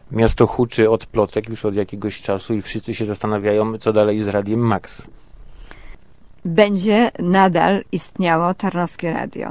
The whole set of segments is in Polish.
Miasto huczy od plotek już od jakiegoś czasu i wszyscy się zastanawiają, co dalej z Radiem Max. Będzie nadal istniało Tarnowskie Radio.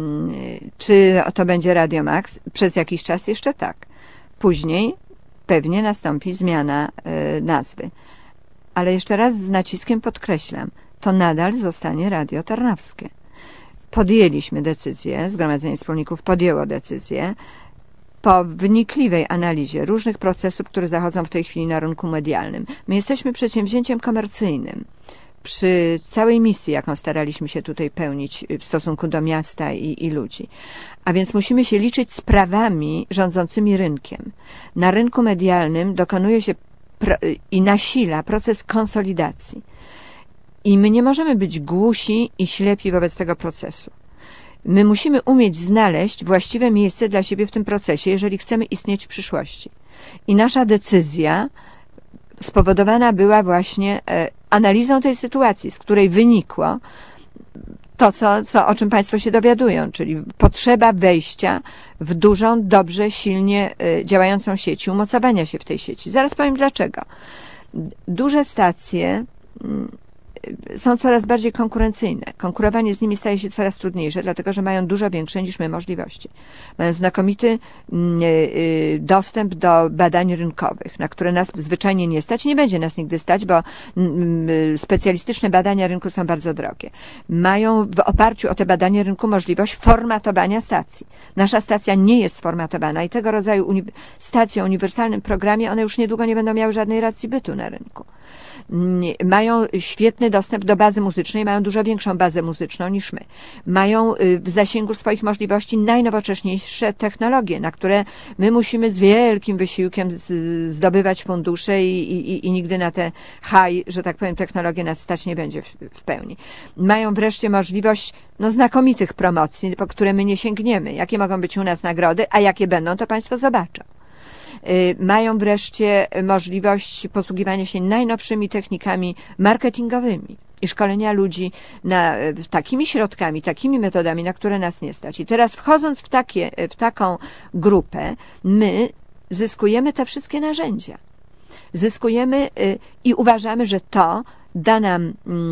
Czy to będzie Radio Max? Przez jakiś czas jeszcze tak. Później pewnie nastąpi zmiana nazwy. Ale jeszcze raz z naciskiem podkreślam, to nadal zostanie Radio Tarnowskie. Podjęliśmy decyzję, Zgromadzenie Wspólników podjęło decyzję po wnikliwej analizie różnych procesów, które zachodzą w tej chwili na rynku medialnym. My jesteśmy przedsięwzięciem komercyjnym. Przy całej misji, jaką staraliśmy się tutaj pełnić w stosunku do miasta i ludzi. A więc musimy się liczyć z prawami rządzącymi rynkiem. Na rynku medialnym dokonuje się i nasila proces konsolidacji. I my nie możemy być głusi i ślepi wobec tego procesu. My musimy umieć znaleźć właściwe miejsce dla siebie w tym procesie, jeżeli chcemy istnieć w przyszłości. I nasza decyzja spowodowana była właśnie analizą tej sytuacji, z której wynikło to, o czym Państwo się dowiadują, czyli potrzeba wejścia w dużą, dobrze, silnie działającą sieć, umocowania się w tej sieci. Zaraz powiem dlaczego. Duże stacje są coraz bardziej konkurencyjne. Konkurowanie z nimi staje się coraz trudniejsze, dlatego że mają dużo większe niż my możliwości. Mają znakomity dostęp do badań rynkowych, na które nas zwyczajnie nie stać. Nie będzie nas nigdy stać, bo specjalistyczne badania rynku są bardzo drogie. Mają w oparciu o te badania rynku możliwość formatowania stacji. Nasza stacja nie jest sformatowana i tego rodzaju stacje o uniwersalnym programie, one już niedługo nie będą miały żadnej racji bytu na rynku. Mają świetny dostęp do bazy muzycznej, mają dużo większą bazę muzyczną niż my. Mają w zasięgu swoich możliwości najnowocześniejsze technologie, na które my musimy z wielkim wysiłkiem zdobywać fundusze i nigdy na te że tak powiem, technologie nas stać nie będzie w pełni. Mają wreszcie możliwość znakomitych promocji, po które my nie sięgniemy. Jakie mogą być u nas nagrody, a jakie będą, to Państwo zobaczą. Mają wreszcie możliwość posługiwania się najnowszymi technikami marketingowymi i szkolenia ludzi takimi środkami, takimi metodami, na które nas nie stać. I teraz wchodząc w taką grupę, my zyskujemy te wszystkie narzędzia. Zyskujemy i uważamy, że to da nam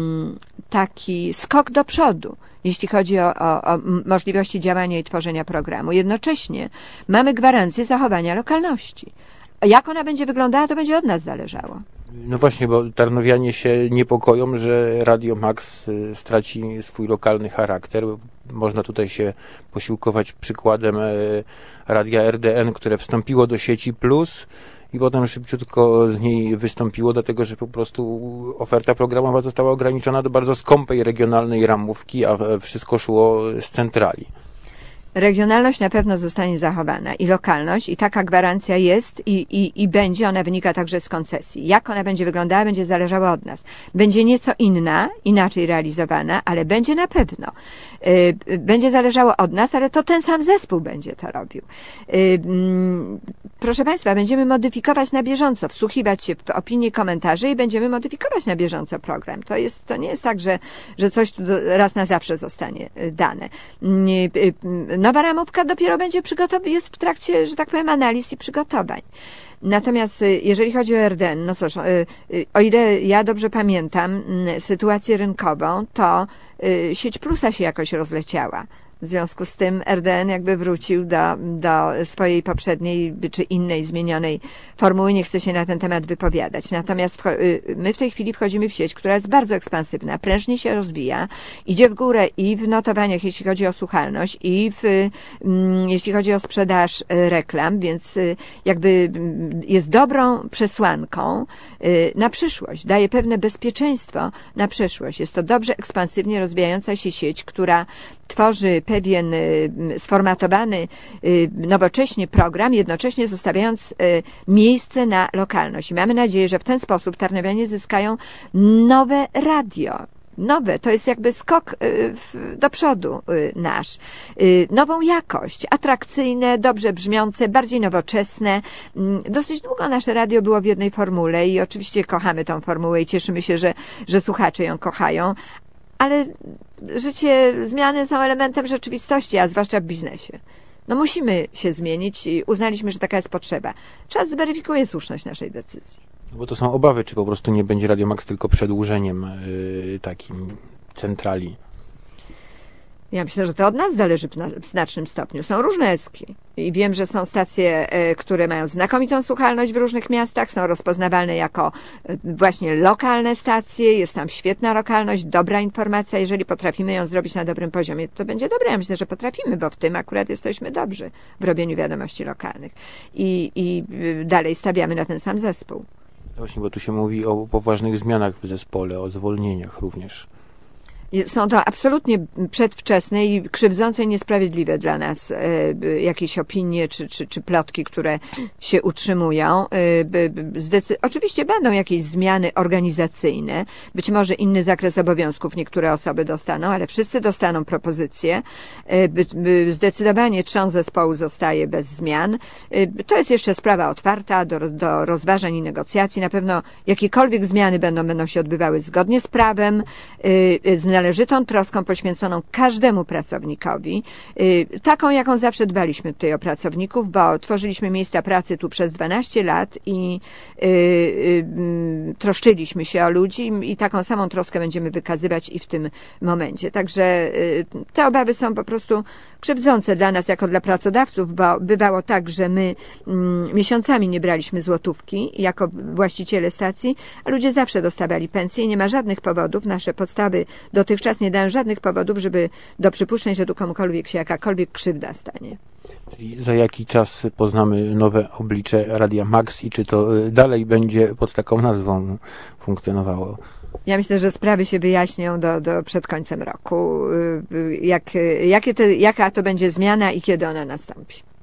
taki skok do przodu, jeśli chodzi o możliwości działania i tworzenia programu. Jednocześnie mamy gwarancję zachowania lokalności. A jak ona będzie wyglądała, to będzie od nas zależało. No właśnie, bo tarnowianie się niepokoją, że Radio Max straci swój lokalny charakter. Można tutaj się posiłkować przykładem radia RDN, które wstąpiło do sieci Plus i potem szybciutko z niej wystąpiło, dlatego że po prostu oferta programowa została ograniczona do bardzo skąpej regionalnej ramówki, a wszystko szło z centrali. Regionalność na pewno zostanie zachowana i lokalność i taka gwarancja jest i będzie, ona wynika także z koncesji. Jak ona będzie wyglądała, będzie zależało od nas. Będzie nieco inna, inaczej realizowana, ale będzie na pewno. Będzie zależało od nas, ale to ten sam zespół będzie to robił. Proszę Państwa, będziemy modyfikować na bieżąco, wsłuchiwać się w opinie, komentarze i będziemy modyfikować na bieżąco program. To nie jest tak, że coś tu raz na zawsze zostanie dane. Nowa ramówka dopiero jest w trakcie, że tak powiem, analiz i przygotowań. Natomiast jeżeli chodzi o RDN, no cóż, o ile ja dobrze pamiętam sytuację rynkową, to sieć Plusa się jakoś rozleciała. W związku z tym RDN jakby wrócił do swojej poprzedniej czy innej zmienionej formuły. Nie chcę się na ten temat wypowiadać. Natomiast my w tej chwili wchodzimy w sieć, która jest bardzo ekspansywna, prężnie się rozwija, idzie w górę i w notowaniach, jeśli chodzi o słuchalność i jeśli chodzi o sprzedaż reklam, więc jakby jest dobrą przesłanką na przyszłość. Daje pewne bezpieczeństwo na przyszłość. Jest to dobrze ekspansywnie rozwijająca się sieć, która tworzy pewien sformatowany, nowocześnie program, jednocześnie zostawiając miejsce na lokalność. I mamy nadzieję, że w ten sposób tarnowianie zyskają nowe radio. Nowe, to jest jakby skok do przodu nasz. Nową jakość, atrakcyjne, dobrze brzmiące, bardziej nowoczesne. Dosyć długo nasze radio było w jednej formule i oczywiście kochamy tą formułę i cieszymy się, że słuchacze ją kochają. Ale zmiany są elementem rzeczywistości, a zwłaszcza w biznesie. No musimy się zmienić i uznaliśmy, że taka jest potrzeba. Czas zweryfikuje słuszność naszej decyzji. Bo to są obawy, czy po prostu nie będzie Radio Max tylko przedłużeniem takim centrali. Ja myślę, że to od nas zależy w znacznym stopniu. Są różne eski i wiem, że są stacje, które mają znakomitą słuchalność w różnych miastach, są rozpoznawalne jako właśnie lokalne stacje, jest tam świetna lokalność, dobra informacja. Jeżeli potrafimy ją zrobić na dobrym poziomie, to będzie dobre. Ja myślę, że potrafimy, bo w tym akurat jesteśmy dobrzy w robieniu wiadomości lokalnych. I dalej stawiamy na ten sam zespół. Właśnie, bo tu się mówi o poważnych zmianach w zespole, o zwolnieniach również. Są to absolutnie przedwczesne i krzywdzące i niesprawiedliwe dla nas jakieś opinie czy plotki, które się utrzymują. Oczywiście będą jakieś zmiany organizacyjne, być może inny zakres obowiązków niektóre osoby dostaną, ale wszyscy dostaną propozycje. Zdecydowanie trzon zespołu zostaje bez zmian. To jest jeszcze sprawa otwarta do rozważań i negocjacji. Na pewno jakiekolwiek zmiany będą się odbywały zgodnie z prawem, z należytą troską poświęconą każdemu pracownikowi, taką jaką zawsze dbaliśmy tutaj o pracowników, bo tworzyliśmy miejsca pracy tu przez 12 lat i troszczyliśmy się o ludzi i taką samą troskę będziemy wykazywać i w tym momencie. Także te obawy są po prostu krzywdzące dla nas jako dla pracodawców, bo bywało tak, że my miesiącami nie braliśmy złotówki jako właściciele stacji, a ludzie zawsze dostawali pensję i nie ma żadnych powodów, nasze podstawy dotychczas nie dają żadnych powodów, żeby do przypuszczeń, że tu komukolwiek się jakakolwiek krzywda stanie. Czyli za jaki czas poznamy nowe oblicze Radia Max i czy to dalej będzie pod taką nazwą funkcjonowało? Ja myślę, że sprawy się wyjaśnią przed końcem roku. Jaka to będzie zmiana i kiedy ona nastąpi.